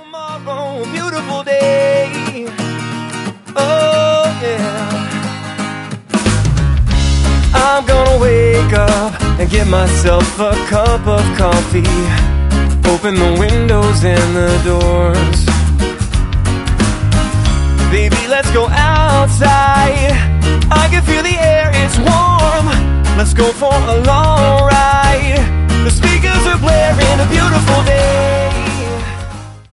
tomorrow, a beautiful day. Oh yeah. I'm gonna wake up and get myself a cup of coffee. Open the windows and the doors. Baby, let's go outside. I can feel the air, it's warm. Let's go for